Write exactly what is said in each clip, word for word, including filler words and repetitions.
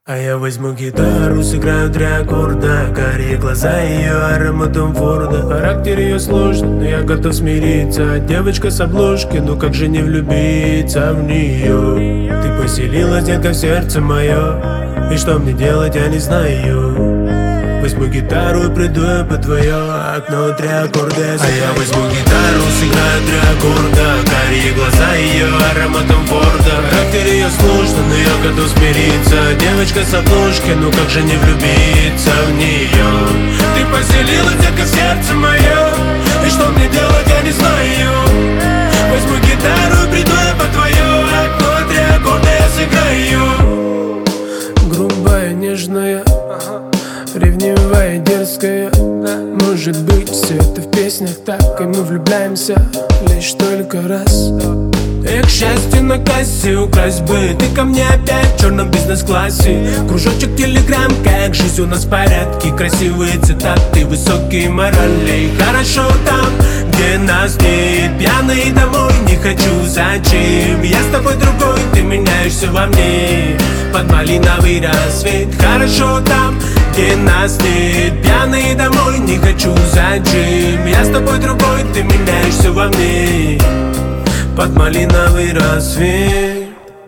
А я возьму гитару, сыграю три аккорда. Карие глаза ее ароматом Форда. Характер ее сложный, но я готов смириться. Девочка с обложки, ну как же не влюбиться в нее? Ты поселилась, детка, в сердце мое, и что мне делать, я не знаю. Возьму гитару и приду я под твое окно, три аккорда я сыграю. А я возьму гитару, сыграю три аккорда. Карие глаза ее ароматом Форда. Характер ее сложный, но я готов смириться. Девочка с обложки, ну как же не влюбиться в нее? Ты поселилась, детка, в сердце мое, и что мне делать, я не знаю. Возьму гитару и приду я под твое окно, три аккорда я сыграю. Грубая, нежная, ревнивая, дерзкая. Может быть, все это в песнях так, и мы влюбляемся лишь только раз. Эх, счастье на кассе, украсть бы ты ко мне опять в черном бизнес-классе. Кружочек телеграм, как жизнь у нас в порядке. Красивые цитаты, высокие морали. Хорошо там, где нас нет, пьяный домой не хочу, зачем? Я с тобой другой, ты меняешься во мне под малиновый рассвет. Хорошо там, где нас нет, пьяный домой не хочу, зачем? Я с тобой другой, ты меняешься во мне под малиновый рассвет.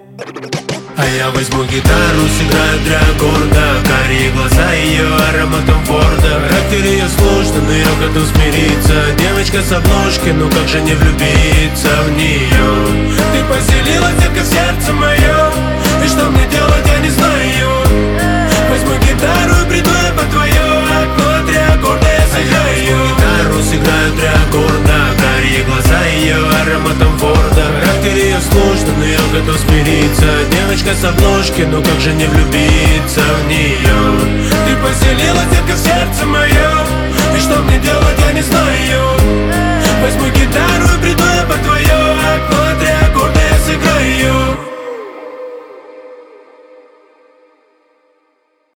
А я возьму гитару, сыграю три аккорда. Карие глаза ее ароматом Форда. Характер ее сложный, но я готов смириться. Девочка с обложки, ну как же не влюбиться в нее? Ты поселилась, детка, в сердце мое, и что мне делать, я не знаю. Возьму гитару и приду я под твое окно, три аккорда я сыграю. А я возьму гитару, сыграю три аккорда. Карие глаза ее ароматом Форда. Характер ее сложный, но я готов смириться. Девочка с обложки, ну как же не влюбиться в нее? Ты поселилась, детка, в сердце